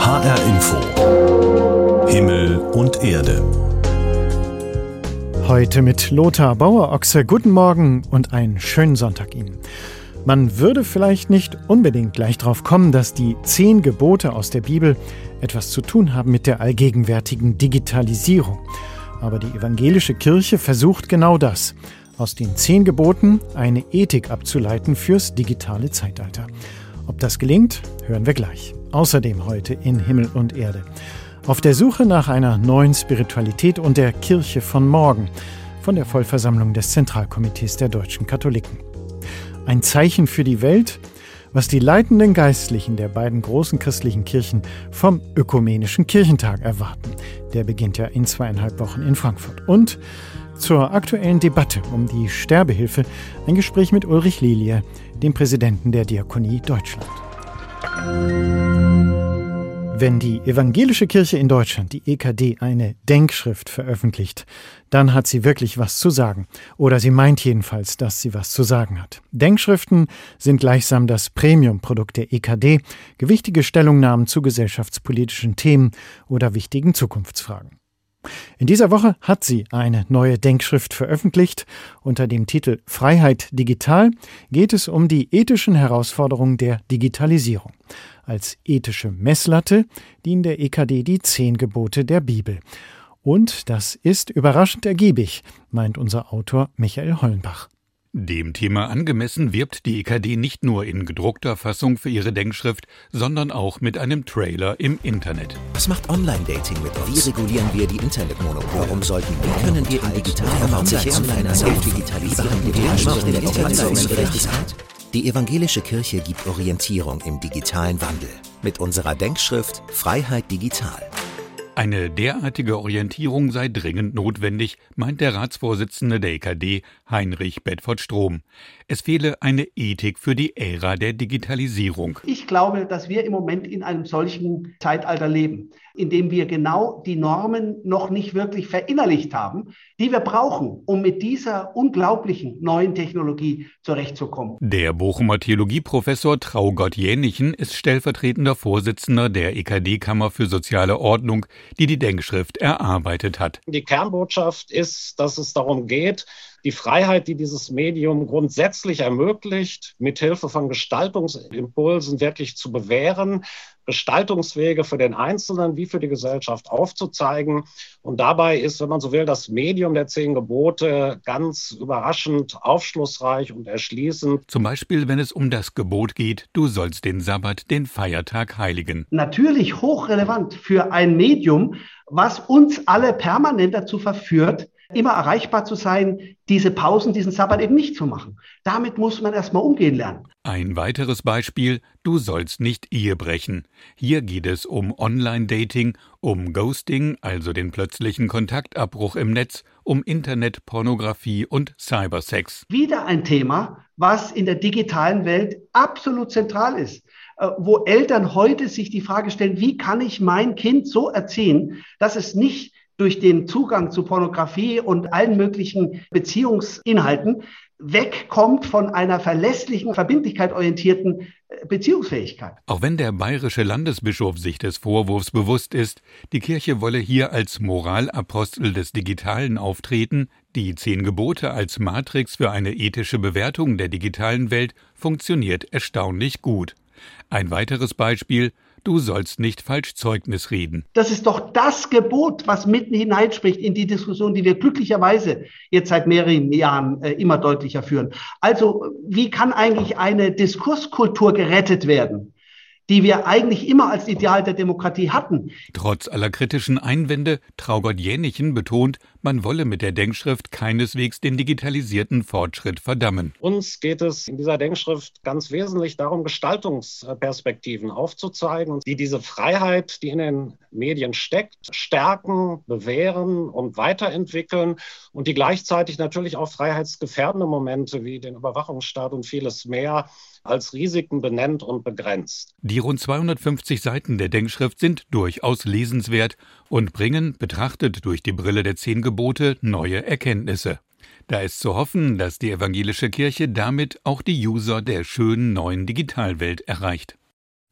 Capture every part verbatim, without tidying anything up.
H R Info. Himmel und Erde. Heute mit Lothar Bauer-Ochse. Guten Morgen und einen schönen Sonntag Ihnen. Man würde vielleicht nicht unbedingt gleich drauf kommen, dass die zehn Gebote aus der Bibel etwas zu tun haben mit der allgegenwärtigen Digitalisierung. Aber die evangelische Kirche versucht genau das, aus den zehn Geboten eine Ethik abzuleiten fürs digitale Zeitalter. Ob das gelingt, hören wir gleich. Außerdem heute in Himmel und Erde. Auf der Suche nach einer neuen Spiritualität und der Kirche von morgen, von der Vollversammlung des Zentralkomitees der deutschen Katholiken. Ein Zeichen für die Welt, was die leitenden Geistlichen der beiden großen christlichen Kirchen vom Ökumenischen Kirchentag erwarten. Der beginnt ja in zweieinhalb Wochen in Frankfurt. Und zur aktuellen Debatte um die Sterbehilfe ein Gespräch mit Ulrich Lilie, dem Präsidenten der Diakonie Deutschland. Wenn die evangelische Kirche in Deutschland, die E K D, eine Denkschrift veröffentlicht, dann hat sie wirklich was zu sagen. Oder sie meint jedenfalls, dass sie was zu sagen hat. Denkschriften sind gleichsam das Premium-Produkt der E K D, gewichtige Stellungnahmen zu gesellschaftspolitischen Themen oder wichtigen Zukunftsfragen. In dieser Woche hat sie eine neue Denkschrift veröffentlicht. Unter dem Titel Freiheit digital geht es um die ethischen Herausforderungen der Digitalisierung. Als ethische Messlatte dienen der E K D die zehn Gebote der Bibel. Und das ist überraschend ergiebig, meint unser Autor Michael Hollenbach. Dem Thema angemessen wirbt die E K D nicht nur in gedruckter Fassung für ihre Denkschrift, sondern auch mit einem Trailer im Internet. Was macht Online-Dating mit uns? Wie regulieren wir die Internetmonopole? Warum sollten wir? Wie können wir im digitalen Raum sich zu einer digitalisieren? Wie Informationsgerechtigkeit? Die evangelische Kirche gibt Orientierung im digitalen Wandel mit unserer Denkschrift Freiheit digital. Eine derartige Orientierung sei dringend notwendig, meint der Ratsvorsitzende der E K D, Heinrich Bedford-Strom. Es fehle eine Ethik für die Ära der Digitalisierung. Ich glaube, dass wir im Moment in einem solchen Zeitalter leben, in dem wir genau die Normen noch nicht wirklich verinnerlicht haben, die wir brauchen, um mit dieser unglaublichen neuen Technologie zurechtzukommen. Der Bochumer Theologieprofessor Traugott Jänichen ist stellvertretender Vorsitzender der E K D-Kammer für soziale Ordnung, die die Denkschrift erarbeitet hat. Die Kernbotschaft ist, dass es darum geht, die Freiheit, die dieses Medium grundsätzlich ermöglicht, mithilfe von Gestaltungsimpulsen wirklich zu bewähren, Gestaltungswege für den Einzelnen wie für die Gesellschaft aufzuzeigen. Und dabei ist, wenn man so will, das Medium der zehn Gebote ganz überraschend, aufschlussreich und erschließend. Zum Beispiel, wenn es um das Gebot geht, du sollst den Sabbat, den Feiertag heiligen. Natürlich hochrelevant für ein Medium, was uns alle permanent dazu verführt, immer erreichbar zu sein, diese Pausen, diesen Sabbat eben nicht zu machen. Damit muss man erstmal umgehen lernen. Ein weiteres Beispiel, du sollst nicht Ehe brechen. Hier geht es um Online-Dating, um Ghosting, also den plötzlichen Kontaktabbruch im Netz, um Internetpornografie und Cybersex. Wieder ein Thema, was in der digitalen Welt absolut zentral ist, wo Eltern heute sich die Frage stellen, wie kann ich mein Kind so erziehen, dass es nicht durch den Zugang zu Pornografie und allen möglichen Beziehungsinhalten wegkommt von einer verlässlichen, verbindlichkeit-orientierten Beziehungsfähigkeit. Auch wenn der bayerische Landesbischof sich des Vorwurfs bewusst ist, die Kirche wolle hier als Moralapostel des Digitalen auftreten, die zehn Gebote als Matrix für eine ethische Bewertung der digitalen Welt funktioniert erstaunlich gut. Ein weiteres Beispiel: Du sollst nicht falsch Zeugnis reden. Das ist doch das Gebot, was mitten hineinspricht in die Diskussion, die wir glücklicherweise jetzt seit mehreren Jahren äh, immer deutlicher führen. Also, wie kann eigentlich eine Diskurskultur gerettet werden, die wir eigentlich immer als Ideal der Demokratie hatten? Trotz aller kritischen Einwände, Traugott Jänichen betont, man wolle mit der Denkschrift keineswegs den digitalisierten Fortschritt verdammen. Uns geht es in dieser Denkschrift ganz wesentlich darum, Gestaltungsperspektiven aufzuzeigen, die diese Freiheit, die in den Medien steckt, stärken, bewähren und weiterentwickeln und die gleichzeitig natürlich auch freiheitsgefährdende Momente wie den Überwachungsstaat und vieles mehr als Risiken benennt und begrenzt. Die rund zweihundertfünfzig Seiten der Denkschrift sind durchaus lesenswert und bringen, betrachtet durch die Brille der zehn Gebote, neue Erkenntnisse. Da ist zu hoffen, dass die evangelische Kirche damit auch die User der schönen neuen Digitalwelt erreicht.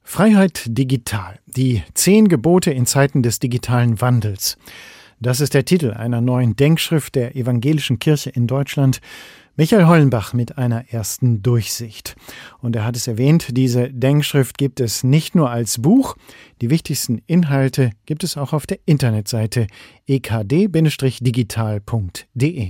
Freiheit digital. Die zehn Gebote in Zeiten des digitalen Wandels. Das ist der Titel einer neuen Denkschrift der Evangelischen Kirche in Deutschland. Michael Hollenbach mit einer ersten Durchsicht. Und er hat es erwähnt, diese Denkschrift gibt es nicht nur als Buch. Die wichtigsten Inhalte gibt es auch auf der Internetseite e k d digital punkt d e.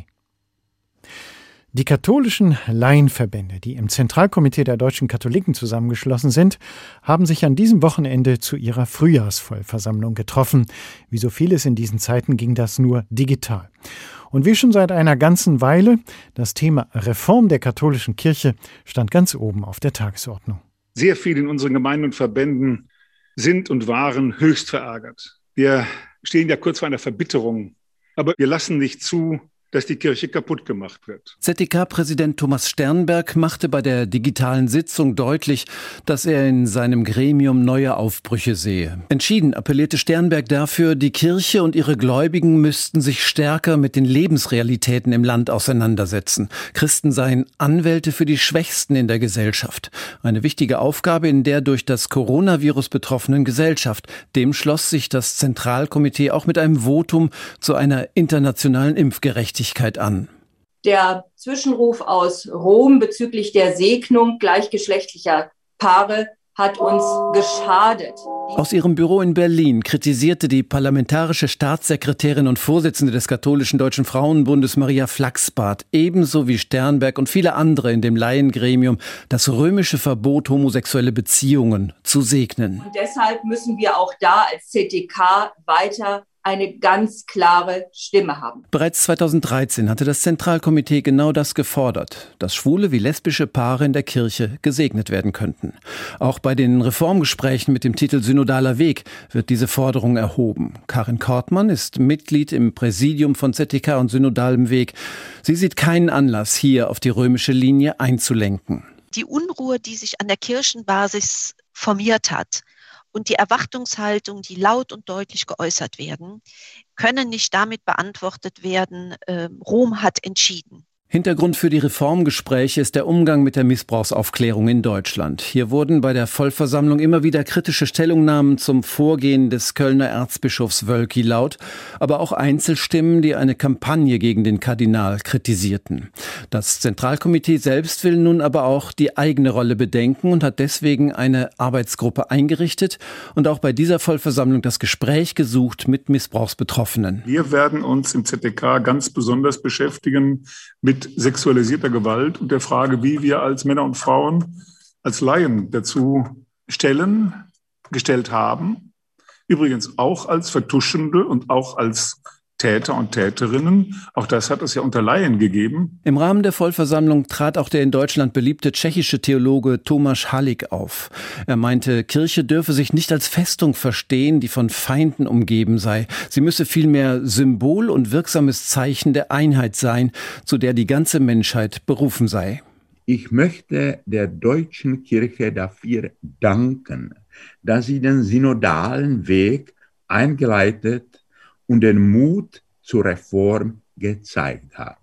Die katholischen Laienverbände, die im Zentralkomitee der deutschen Katholiken zusammengeschlossen sind, haben sich an diesem Wochenende zu ihrer Frühjahrsvollversammlung getroffen. Wie so vieles in diesen Zeiten ging das nur digital. Und wie schon seit einer ganzen Weile, das Thema Reform der katholischen Kirche stand ganz oben auf der Tagesordnung. Sehr viele in unseren Gemeinden und Verbänden sind und waren höchst verärgert. Wir stehen ja kurz vor einer Verbitterung, aber wir lassen nicht zu, dass die Kirche kaputt gemacht wird. Z D K-Präsident Thomas Sternberg machte bei der digitalen Sitzung deutlich, dass er in seinem Gremium neue Aufbrüche sehe. Entschieden appellierte Sternberg dafür, die Kirche und ihre Gläubigen müssten sich stärker mit den Lebensrealitäten im Land auseinandersetzen. Christen seien Anwälte für die Schwächsten in der Gesellschaft. Eine wichtige Aufgabe in der durch das Coronavirus betroffenen Gesellschaft. Dem schloss sich das Zentralkomitee auch mit einem Votum zu einer internationalen Impfgerechtigkeit an. Der Zwischenruf aus Rom bezüglich der Segnung gleichgeschlechtlicher Paare hat uns geschadet. Aus ihrem Büro in Berlin kritisierte die parlamentarische Staatssekretärin und Vorsitzende des Katholischen Deutschen Frauenbundes Maria Flachsbart ebenso wie Sternberg und viele andere in dem Laiengremium das römische Verbot, homosexuelle Beziehungen zu segnen. Und deshalb müssen wir auch da als Z D K weiter eine ganz klare Stimme haben. Bereits zweitausenddreizehn hatte das Zentralkomitee genau das gefordert, dass schwule wie lesbische Paare in der Kirche gesegnet werden könnten. Auch bei den Reformgesprächen mit dem Titel Synodaler Weg wird diese Forderung erhoben. Karin Kortmann ist Mitglied im Präsidium von Z D K und Synodalem Weg. Sie sieht keinen Anlass, hier auf die römische Linie einzulenken. Die Unruhe, die sich an der Kirchenbasis formiert hat, und die Erwartungshaltung, die laut und deutlich geäußert werden, können nicht damit beantwortet werden, äh, Rom hat entschieden. Hintergrund für die Reformgespräche ist der Umgang mit der Missbrauchsaufklärung in Deutschland. Hier wurden bei der Vollversammlung immer wieder kritische Stellungnahmen zum Vorgehen des Kölner Erzbischofs Wölki laut, aber auch Einzelstimmen, die eine Kampagne gegen den Kardinal kritisierten. Das Zentralkomitee selbst will nun aber auch die eigene Rolle bedenken und hat deswegen eine Arbeitsgruppe eingerichtet und auch bei dieser Vollversammlung das Gespräch gesucht mit Missbrauchsbetroffenen. Wir werden uns im Z D K ganz besonders beschäftigen mit sexualisierter Gewalt und der Frage, wie wir als Männer und Frauen, als Laien dazu stellen, gestellt haben. Übrigens auch als Vertuschende und auch als Täter und Täterinnen. Auch das hat es ja unter Laien gegeben. Im Rahmen der Vollversammlung trat auch der in Deutschland beliebte tschechische Theologe Tomáš Halík auf. Er meinte, Kirche dürfe sich nicht als Festung verstehen, die von Feinden umgeben sei. Sie müsse vielmehr Symbol und wirksames Zeichen der Einheit sein, zu der die ganze Menschheit berufen sei. Ich möchte der deutschen Kirche dafür danken, dass sie den synodalen Weg eingeleitet und den Mut zur Reform gezeigt hat.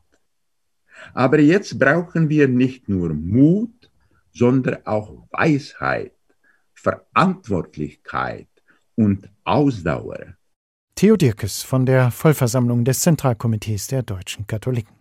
Aber jetzt brauchen wir nicht nur Mut, sondern auch Weisheit, Verantwortlichkeit und Ausdauer. Theo Dierkes von der Vollversammlung des Zentralkomitees der deutschen Katholiken.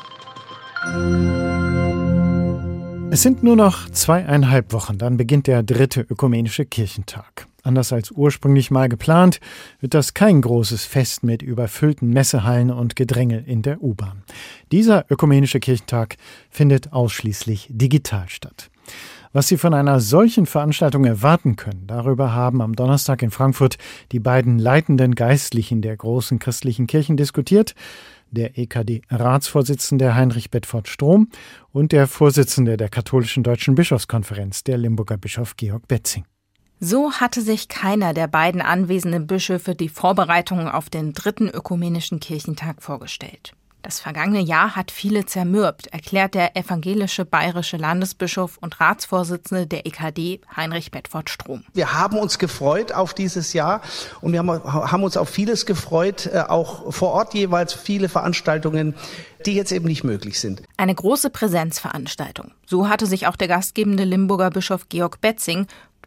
Es sind nur noch zweieinhalb Wochen, dann beginnt der dritte ökumenische Kirchentag. Anders als ursprünglich mal geplant, wird das kein großes Fest mit überfüllten Messehallen und Gedrängel in der U-Bahn. Dieser ökumenische Kirchentag findet ausschließlich digital statt. Was Sie von einer solchen Veranstaltung erwarten können, darüber haben am Donnerstag in Frankfurt die beiden leitenden Geistlichen der großen christlichen Kirchen diskutiert. Der E K D-Ratsvorsitzende Heinrich Bedford-Strom und der Vorsitzende der Katholischen Deutschen Bischofskonferenz, der Limburger Bischof Georg Betzing. So hatte sich keiner der beiden anwesenden Bischöfe die Vorbereitungen auf den dritten ökumenischen Kirchentag vorgestellt. Das vergangene Jahr hat viele zermürbt, erklärt der evangelische bayerische Landesbischof und Ratsvorsitzende der E K D, Heinrich Bedford-Strom. Wir haben uns gefreut auf dieses Jahr und wir haben uns auf vieles gefreut, auch vor Ort jeweils viele Veranstaltungen, die jetzt eben nicht möglich sind. Eine große Präsenzveranstaltung. So hatte sich auch der gastgebende Limburger Bischof Georg Betzing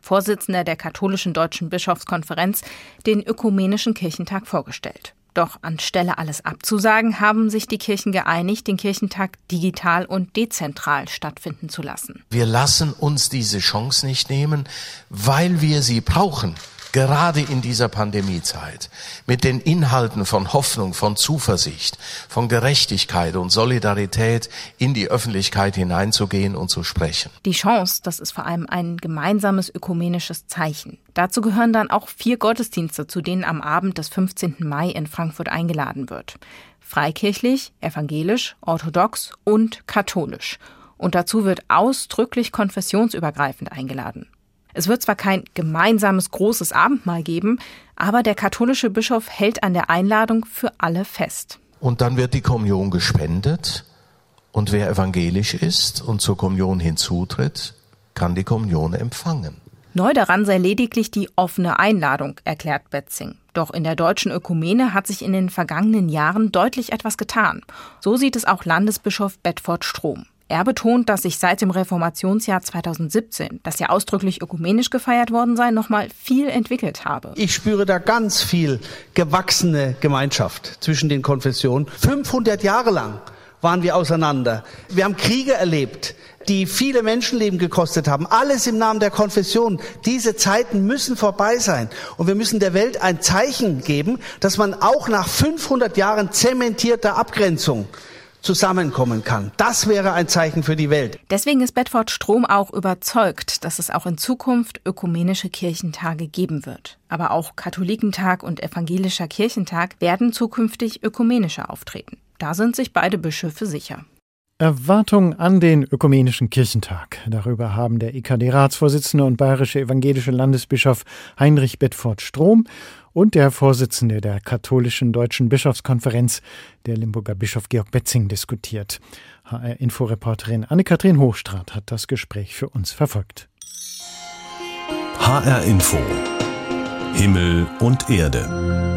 Vorsitzender der Katholischen Deutschen Bischofskonferenz, den Ökumenischen Kirchentag vorgestellt. Doch anstelle alles abzusagen, haben sich die Kirchen geeinigt, den Kirchentag digital und dezentral stattfinden zu lassen. Wir lassen uns diese Chance nicht nehmen, weil wir sie brauchen. Gerade in dieser Pandemiezeit, mit den Inhalten von Hoffnung, von Zuversicht, von Gerechtigkeit und Solidarität in die Öffentlichkeit hineinzugehen und zu sprechen. Die Chance, das ist vor allem ein gemeinsames ökumenisches Zeichen. Dazu gehören dann auch vier Gottesdienste, zu denen am Abend des fünfzehnten Mai in Frankfurt eingeladen wird. Freikirchlich, evangelisch, orthodox und katholisch. Und dazu wird ausdrücklich konfessionsübergreifend eingeladen. Es wird zwar kein gemeinsames großes Abendmahl geben, aber der katholische Bischof hält an der Einladung für alle fest. Und dann wird die Kommunion gespendet und wer evangelisch ist und zur Kommunion hinzutritt, kann die Kommunion empfangen. Neu daran sei lediglich die offene Einladung, erklärt Betzing. Doch in der deutschen Ökumene hat sich in den vergangenen Jahren deutlich etwas getan. So sieht es auch Landesbischof Bedford Strom. Er betont, dass sich seit dem Reformationsjahr zweitausendsiebzehn, das ja ausdrücklich ökumenisch gefeiert worden sei, nochmal viel entwickelt habe. Ich spüre da ganz viel gewachsene Gemeinschaft zwischen den Konfessionen. fünfhundert Jahre lang waren wir auseinander. Wir haben Kriege erlebt, die viele Menschenleben gekostet haben. Alles im Namen der Konfession. Diese Zeiten müssen vorbei sein. Und wir müssen der Welt ein Zeichen geben, dass man auch nach fünfhundert Jahren zementierter Abgrenzung zusammenkommen kann. Das wäre ein Zeichen für die Welt. Deswegen ist Bedford Strom auch überzeugt, dass es auch in Zukunft ökumenische Kirchentage geben wird. Aber auch Katholikentag und evangelischer Kirchentag werden zukünftig ökumenischer auftreten. Da sind sich beide Bischöfe sicher. Erwartung an den Ökumenischen Kirchentag. Darüber haben der E K D-Ratsvorsitzende und bayerische evangelische Landesbischof Heinrich Bedford Strom und der Vorsitzende der Katholischen Deutschen Bischofskonferenz, der Limburger Bischof Georg Betzing, diskutiert. H R-Inforeporterin Anne-Kathrin Hochstraat hat das Gespräch für uns verfolgt. H R-Info. Himmel und Erde.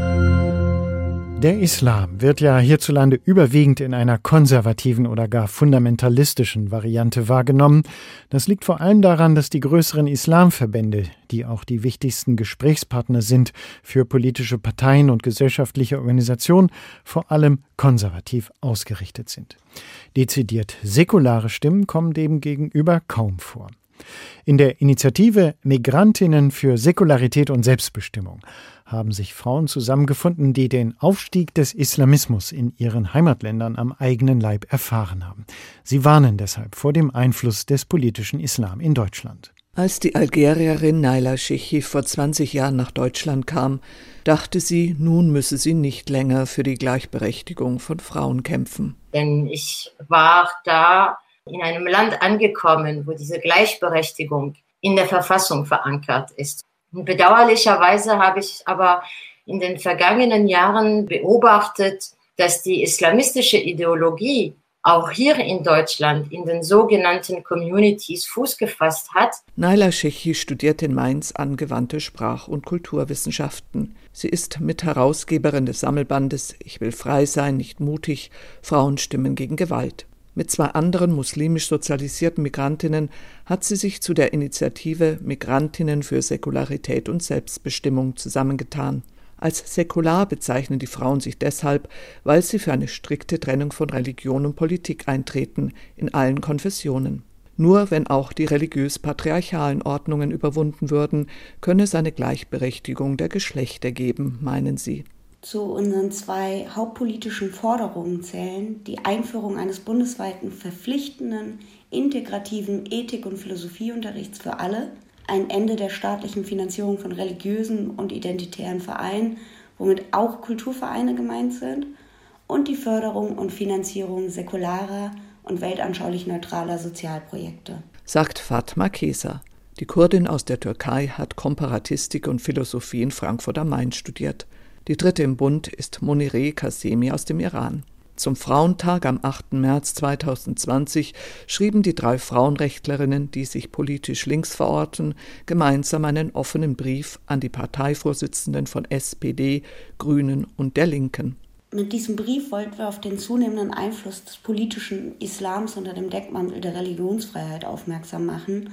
Der Islam wird ja hierzulande überwiegend in einer konservativen oder gar fundamentalistischen Variante wahrgenommen. Das liegt vor allem daran, dass die größeren Islamverbände, die auch die wichtigsten Gesprächspartner sind für politische Parteien und gesellschaftliche Organisationen, vor allem konservativ ausgerichtet sind. Dezidiert säkulare Stimmen kommen dem gegenüber kaum vor. In der Initiative Migrantinnen für Säkularität und Selbstbestimmung haben sich Frauen zusammengefunden, die den Aufstieg des Islamismus in ihren Heimatländern am eigenen Leib erfahren haben. Sie warnen deshalb vor dem Einfluss des politischen Islam in Deutschland. Als die Algerierin Naila Sheikhi vor zwanzig Jahren nach Deutschland kam, dachte sie, nun müsse sie nicht länger für die Gleichberechtigung von Frauen kämpfen. Denn ich war da in einem Land angekommen, wo diese Gleichberechtigung in der Verfassung verankert ist. Und bedauerlicherweise habe ich aber in den vergangenen Jahren beobachtet, dass die islamistische Ideologie auch hier in Deutschland in den sogenannten Communities Fuß gefasst hat. Naila Sheikhi studiert in Mainz angewandte Sprach- und Kulturwissenschaften. Sie ist Mitherausgeberin des Sammelbandes Ich will frei sein, nicht mutig, Frauenstimmen gegen Gewalt. Mit zwei anderen muslimisch sozialisierten Migrantinnen hat sie sich zu der Initiative Migrantinnen für Säkularität und Selbstbestimmung zusammengetan. Als säkular bezeichnen die Frauen sich deshalb, weil sie für eine strikte Trennung von Religion und Politik eintreten, in allen Konfessionen. Nur wenn auch die religiös-patriarchalen Ordnungen überwunden würden, könne es eine Gleichberechtigung der Geschlechter geben, meinen sie. Zu unseren zwei hauptpolitischen Forderungen zählen die Einführung eines bundesweiten verpflichtenden, integrativen Ethik- und Philosophieunterrichts für alle, ein Ende der staatlichen Finanzierung von religiösen und identitären Vereinen, womit auch Kulturvereine gemeint sind, und die Förderung und Finanzierung säkularer und weltanschaulich neutraler Sozialprojekte. Sagt Fatma Keser. Die Kurdin aus der Türkei hat Komparatistik und Philosophie in Frankfurt am Main studiert. Die dritte im Bund ist Monireh Kasemi aus dem Iran. Zum Frauentag am achten März zweitausendzwanzig schrieben die drei Frauenrechtlerinnen, die sich politisch links verorten, gemeinsam einen offenen Brief an die Parteivorsitzenden von S P D, Grünen und der Linken. Mit diesem Brief wollten wir auf den zunehmenden Einfluss des politischen Islams unter dem Deckmantel der Religionsfreiheit aufmerksam machen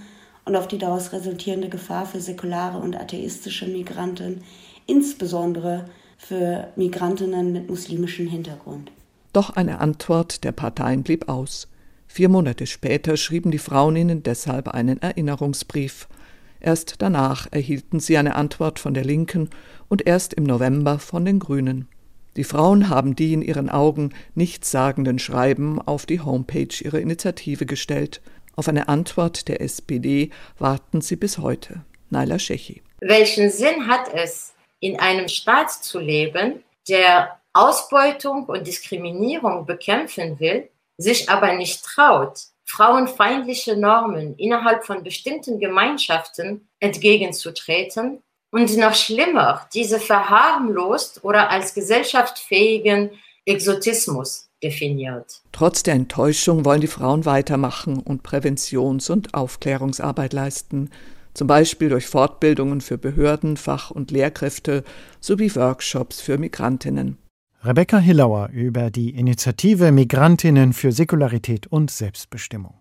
und auf die daraus resultierende Gefahr für säkulare und atheistische Migranten, insbesondere für Migrantinnen mit muslimischem Hintergrund. Doch eine Antwort der Parteien blieb aus. Vier Monate später schrieben die Frauen ihnen deshalb einen Erinnerungsbrief. Erst danach erhielten sie eine Antwort von der Linken und erst im November von den Grünen. Die Frauen haben die in ihren Augen nichtssagenden Schreiben auf die Homepage ihrer Initiative gestellt. Auf eine Antwort der S P D warten sie bis heute. Naila Shechi. Welchen Sinn hat es, in einem Staat zu leben, der Ausbeutung und Diskriminierung bekämpfen will, sich aber nicht traut, frauenfeindliche Normen innerhalb von bestimmten Gemeinschaften entgegenzutreten und noch schlimmer, diese verharmlost oder als gesellschaftsfähigen Exotismus definiert. Trotz der Enttäuschung wollen die Frauen weitermachen und Präventions- und Aufklärungsarbeit leisten, zum Beispiel durch Fortbildungen für Behörden, Fach- und Lehrkräfte sowie Workshops für Migrantinnen. Rebecca Hillauer über die Initiative Migrantinnen für Säkularität und Selbstbestimmung.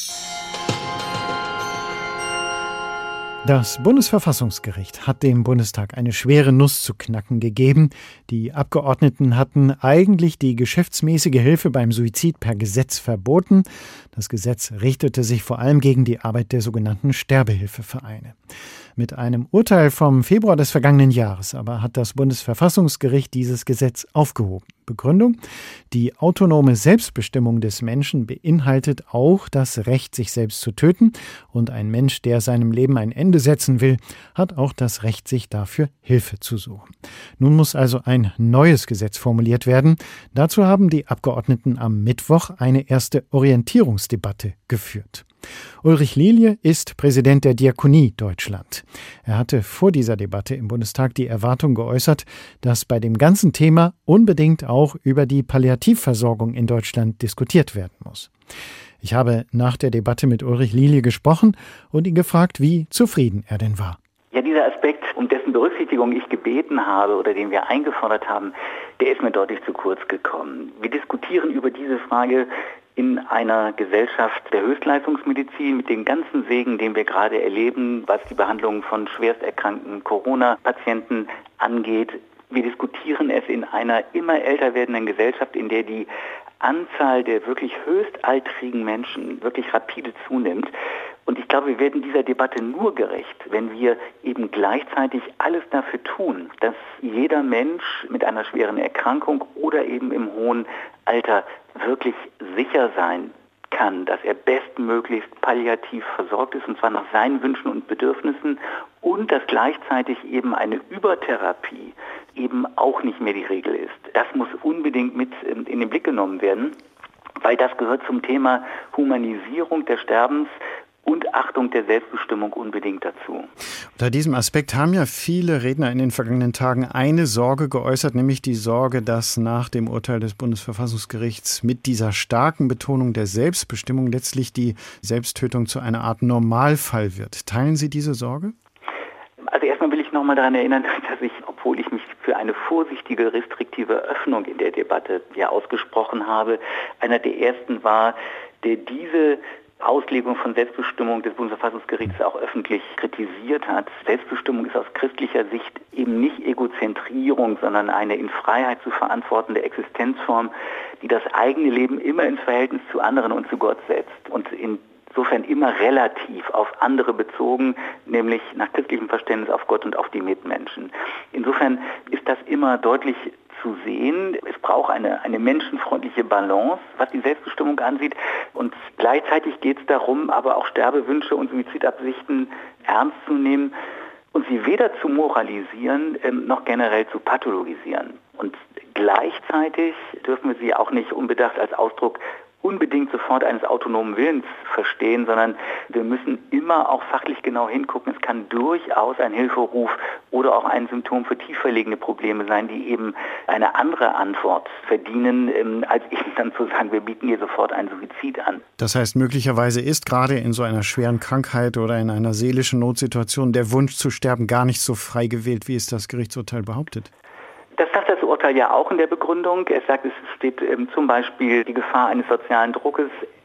Das Bundesverfassungsgericht hat dem Bundestag eine schwere Nuss zu knacken gegeben. Die Abgeordneten hatten eigentlich die geschäftsmäßige Hilfe beim Suizid per Gesetz verboten. Das Gesetz richtete sich vor allem gegen die Arbeit der sogenannten Sterbehilfevereine. Mit einem Urteil vom Februar des vergangenen Jahres aber hat das Bundesverfassungsgericht dieses Gesetz aufgehoben. Begründung: Die autonome Selbstbestimmung des Menschen beinhaltet auch das Recht, sich selbst zu töten. Und ein Mensch, der seinem Leben ein Ende setzen will, hat auch das Recht, sich dafür Hilfe zu suchen. Nun muss also ein neues Gesetz formuliert werden. Dazu haben die Abgeordneten am Mittwoch eine erste Orientierungsdebatte geführt. Ulrich Lilie ist Präsident der Diakonie Deutschland. Er hatte vor dieser Debatte im Bundestag die Erwartung geäußert, dass bei dem ganzen Thema unbedingt auch über die Palliativversorgung in Deutschland diskutiert werden muss. Ich habe nach der Debatte mit Ulrich Lilie gesprochen und ihn gefragt, wie zufrieden er denn war. Ja, dieser Aspekt, um dessen Berücksichtigung ich gebeten habe oder den wir eingefordert haben, der ist mir deutlich zu kurz gekommen. Wir diskutieren über diese Frage in einer Gesellschaft der Höchstleistungsmedizin mit dem ganzen Segen, den wir gerade erleben, was die Behandlung von schwersterkrankten Corona-Patienten angeht. Wir diskutieren es in einer immer älter werdenden Gesellschaft, in der die Anzahl der wirklich höchstaltrigen Menschen wirklich rapide zunimmt. Und ich glaube, wir werden dieser Debatte nur gerecht, wenn wir eben gleichzeitig alles dafür tun, dass jeder Mensch mit einer schweren Erkrankung oder eben im hohen Alter wirklich sicher sein kann, dass er bestmöglichst palliativ versorgt ist, und zwar nach seinen Wünschen und Bedürfnissen, und dass gleichzeitig eben eine Übertherapie eben auch nicht mehr die Regel ist. Das muss unbedingt mit in den Blick genommen werden, weil das gehört zum Thema Humanisierung des Sterbens und Achtung der Selbstbestimmung unbedingt dazu. Unter diesem Aspekt haben ja viele Redner in den vergangenen Tagen eine Sorge geäußert, nämlich die Sorge, dass nach dem Urteil des Bundesverfassungsgerichts mit dieser starken Betonung der Selbstbestimmung letztlich die Selbsttötung zu einer Art Normalfall wird. Teilen Sie diese Sorge? Also erstmal will ich noch mal daran erinnern, dass ich, obwohl ich mich für eine vorsichtige, restriktive Öffnung in der Debatte ja ausgesprochen habe, einer der ersten war, der diese Auslegung von Selbstbestimmung des Bundesverfassungsgerichts auch öffentlich kritisiert hat. Selbstbestimmung ist aus christlicher Sicht eben nicht Egozentrierung, sondern eine in Freiheit zu verantwortende Existenzform, die das eigene Leben immer ins Verhältnis zu anderen und zu Gott setzt und insofern immer relativ auf andere bezogen, nämlich nach christlichem Verständnis auf Gott und auf die Mitmenschen. Insofern ist das immer deutlich zu sehen. Es braucht eine, eine menschenfreundliche Balance, was die Selbstbestimmung ansieht. Und gleichzeitig geht es darum, aber auch Sterbewünsche und Suizidabsichten ernst zu nehmen und sie weder zu moralisieren ähm, noch generell zu pathologisieren. Und gleichzeitig dürfen wir sie auch nicht unbedacht als Ausdruck unbedingt sofort eines autonomen Willens verstehen, sondern wir müssen immer auch fachlich genau hingucken. Es kann durchaus ein Hilferuf oder auch ein Symptom für tiefer liegende Probleme sein, die eben eine andere Antwort verdienen, als eben dann zu sagen, wir bieten hier sofort einen Suizid an. Das heißt, möglicherweise ist gerade in so einer schweren Krankheit oder in einer seelischen Notsituation der Wunsch zu sterben gar nicht so frei gewählt, wie es das Gerichtsurteil behauptet. Das sagt das Urteil ja auch in der Begründung. Es sagt, es steht ähm, zum Beispiel die Gefahr eines sozialen Druckes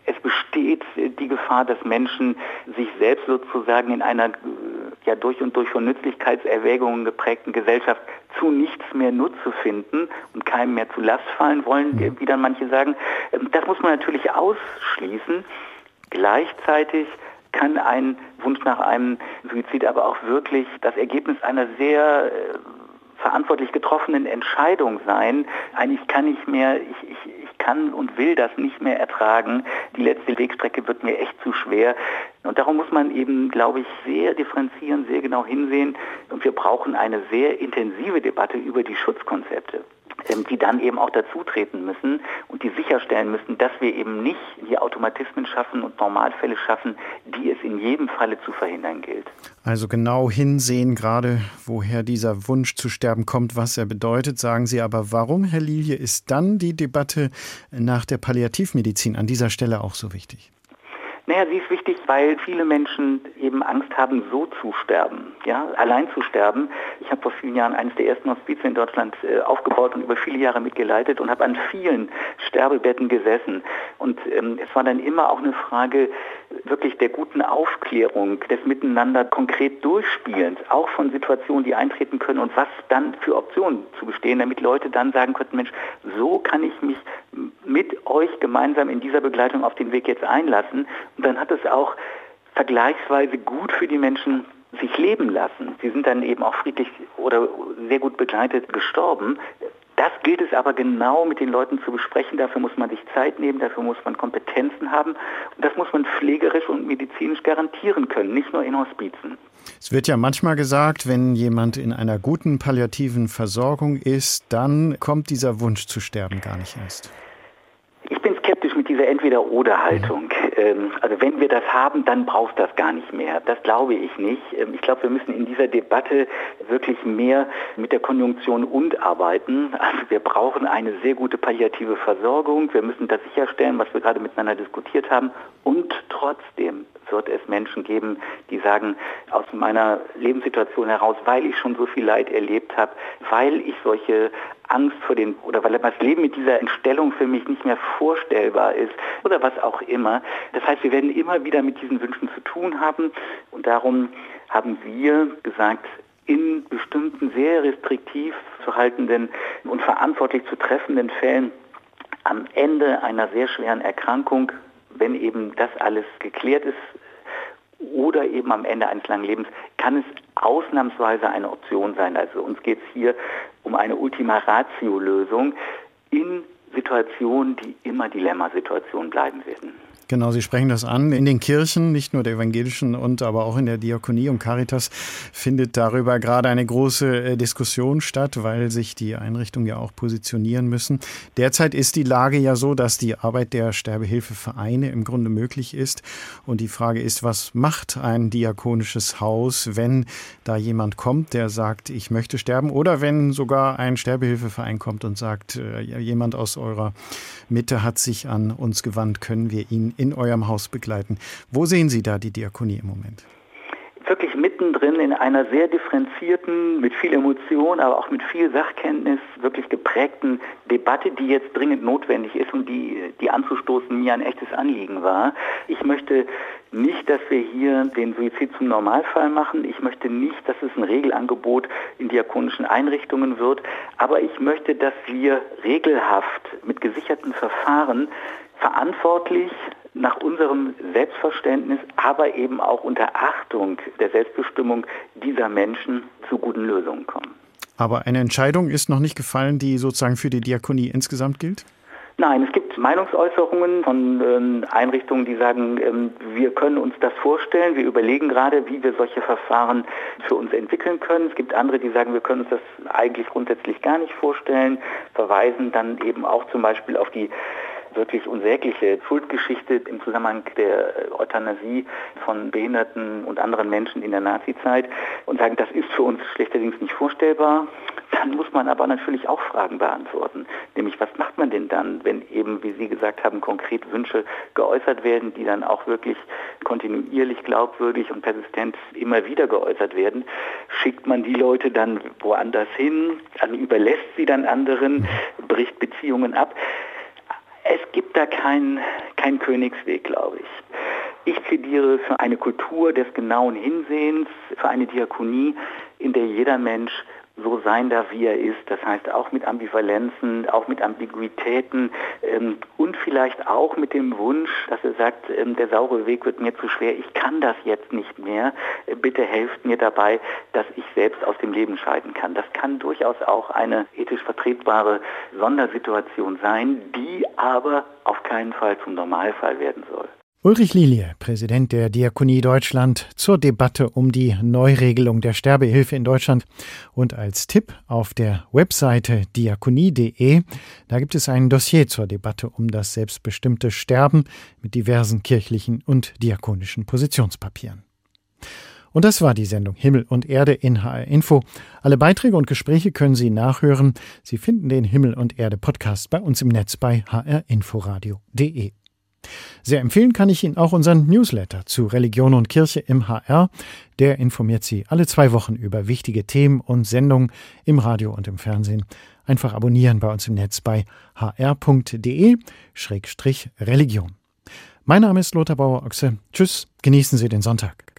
es besteht die Gefahr, dass Menschen sich selbst sozusagen in einer ja durch und durch von Nützlichkeitserwägungen geprägten Gesellschaft zu nichts mehr Nutze finden und keinem mehr zu Last fallen wollen, wie dann manche sagen. Das muss man natürlich ausschließen. Gleichzeitig kann ein Wunsch nach einem Suizid aber auch wirklich das Ergebnis einer sehr äh, verantwortlich getroffenen Entscheidung sein. Eigentlich kann ich mehr, ich, ich, ich kann und will das nicht mehr ertragen. Die letzte Wegstrecke wird mir echt zu schwer. Und darum muss man eben, glaube ich, sehr differenzieren, sehr genau hinsehen. Und wir brauchen eine sehr intensive Debatte über die Schutzkonzepte, die dann eben auch dazutreten müssen und die sicherstellen müssen, dass wir eben nicht die Automatismen schaffen und Normalfälle schaffen, die es in jedem Falle zu verhindern gilt. Also genau hinsehen, gerade woher dieser Wunsch zu sterben kommt, was er bedeutet, sagen Sie. Aber warum, Herr Lilje, ist dann die Debatte nach der Palliativmedizin an dieser Stelle auch so wichtig? Naja, sie ist wichtig, weil viele Menschen eben Angst haben, so zu sterben, ja, allein zu sterben. Ich habe vor vielen Jahren eines der ersten Hospize in Deutschland äh, aufgebaut und über viele Jahre mitgeleitet und habe an vielen Sterbebetten gesessen. Und ähm, es war dann immer auch eine Frage wirklich der guten Aufklärung, des Miteinander konkret Durchspielens, auch von Situationen, die eintreten können und was dann für Optionen zu bestehen, damit Leute dann sagen könnten, Mensch, so kann ich mich mit euch gemeinsam in dieser Begleitung auf den Weg jetzt einlassen. Und dann hat es auch vergleichsweise gut für die Menschen sich leben lassen. Sie sind dann eben auch friedlich oder sehr gut begleitet gestorben. Das gilt es aber genau mit den Leuten zu besprechen. Dafür muss man sich Zeit nehmen, dafür muss man Kompetenzen haben. Und das muss man pflegerisch und medizinisch garantieren können, nicht nur in Hospizen. Es wird ja manchmal gesagt, wenn jemand in einer guten palliativen Versorgung ist, dann kommt dieser Wunsch zu sterben gar nicht erst. Ich bin skeptisch mit dieser Entweder-oder-Haltung. Ähm, also wenn wir das haben, dann braucht das gar nicht mehr. Das glaube ich nicht. Ähm, ich glaube, wir müssen in dieser Debatte wirklich mehr mit der Konjunktion und arbeiten. Also wir brauchen eine sehr gute palliative Versorgung. Wir müssen das sicherstellen, was wir gerade miteinander diskutiert haben. Und trotzdem wird es Menschen geben, die sagen, aus meiner Lebenssituation heraus, weil ich schon so viel Leid erlebt habe, weil ich solche Angst vor den, oder weil das Leben mit dieser Entstellung für mich nicht mehr vorstellbar ist oder was auch immer. Das heißt, wir werden immer wieder mit diesen Wünschen zu tun haben und darum haben wir gesagt, in bestimmten sehr restriktiv zu haltenden und verantwortlich zu treffenden Fällen am Ende einer sehr schweren Erkrankung, wenn eben das alles geklärt ist oder eben am Ende eines langen Lebens, kann es ausnahmsweise eine Option sein. Also uns geht es hier um eine Ultima-Ratio-Lösung in Situationen, die immer Dilemmasituationen bleiben werden. Genau, Sie sprechen das an. In den Kirchen, nicht nur der evangelischen und aber auch in der Diakonie und Caritas findet darüber gerade eine große Diskussion statt, weil sich die Einrichtungen ja auch positionieren müssen. Derzeit ist die Lage ja so, dass die Arbeit der Sterbehilfevereine im Grunde möglich ist. Und die Frage ist, was macht ein diakonisches Haus, wenn da jemand kommt, der sagt, ich möchte sterben, oder wenn sogar ein Sterbehilfeverein kommt und sagt, jemand aus eurer Mitte hat sich an uns gewandt, können wir ihn in eurem Haus begleiten. Wo sehen Sie da die Diakonie im Moment? Wirklich mittendrin in einer sehr differenzierten, mit viel Emotion, aber auch mit viel Sachkenntnis, wirklich geprägten Debatte, die jetzt dringend notwendig ist und die, die anzustoßen mir ein echtes Anliegen war. Ich möchte nicht, dass wir hier den Suizid zum Normalfall machen. Ich möchte nicht, dass es ein Regelangebot in diakonischen Einrichtungen wird. Aber ich möchte, dass wir regelhaft mit gesicherten Verfahren verantwortlich nach unserem Selbstverständnis, aber eben auch unter Achtung der Selbstbestimmung dieser Menschen zu guten Lösungen kommen. Aber eine Entscheidung ist noch nicht gefallen, die sozusagen für die Diakonie insgesamt gilt? Nein, es gibt Meinungsäußerungen von ähm, Einrichtungen, die sagen, ähm, wir können uns das vorstellen, wir überlegen gerade, wie wir solche Verfahren für uns entwickeln können. Es gibt andere, die sagen, wir können uns das eigentlich grundsätzlich gar nicht vorstellen, verweisen dann eben auch zum Beispiel auf die wirklich unsägliche Schuldgeschichte im Zusammenhang der Euthanasie von Behinderten und anderen Menschen in der Nazizeit und sagen, das ist für uns schlechterdings nicht vorstellbar. Dann muss man aber natürlich auch Fragen beantworten. Nämlich, was macht man denn dann, wenn eben, wie Sie gesagt haben, konkret Wünsche geäußert werden, die dann auch wirklich kontinuierlich, glaubwürdig und persistent immer wieder geäußert werden? Schickt man die Leute dann woanders hin, also überlässt sie dann anderen, bricht Beziehungen ab? Es gibt da kein, kein kein Königsweg, glaube ich. Ich plädiere für eine Kultur des genauen Hinsehens, für eine Diakonie, in der jeder Mensch so sein darf, wie er ist. Das heißt auch mit Ambivalenzen, auch mit Ambiguitäten ähm, und vielleicht auch mit dem Wunsch, dass er sagt, ähm, der saure Weg wird mir zu schwer, ich kann das jetzt nicht mehr. Äh, bitte helft mir dabei, dass ich selbst aus dem Leben scheiden kann. Das kann durchaus auch eine ethisch vertretbare Sondersituation sein, die aber auf keinen Fall zum Normalfall werden soll. Ulrich Lilie, Präsident der Diakonie Deutschland, zur Debatte um die Neuregelung der Sterbehilfe in Deutschland. Und als Tipp auf der Webseite diakonie punkt de, da gibt es ein Dossier zur Debatte um das selbstbestimmte Sterben mit diversen kirchlichen und diakonischen Positionspapieren. Und das war die Sendung Himmel und Erde in H R Info. Alle Beiträge und Gespräche können Sie nachhören. Sie finden den Himmel und Erde Podcast bei uns im Netz bei h r inforadio punkt de. Sehr empfehlen kann ich Ihnen auch unseren Newsletter zu Religion und Kirche im H R. Der informiert Sie alle zwei Wochen über wichtige Themen und Sendungen im Radio und im Fernsehen. Einfach abonnieren bei uns im Netz bei h r punkt de Schrägstrich Religion. Mein Name ist Lothar Bauer-Ochse. Tschüss, genießen Sie den Sonntag.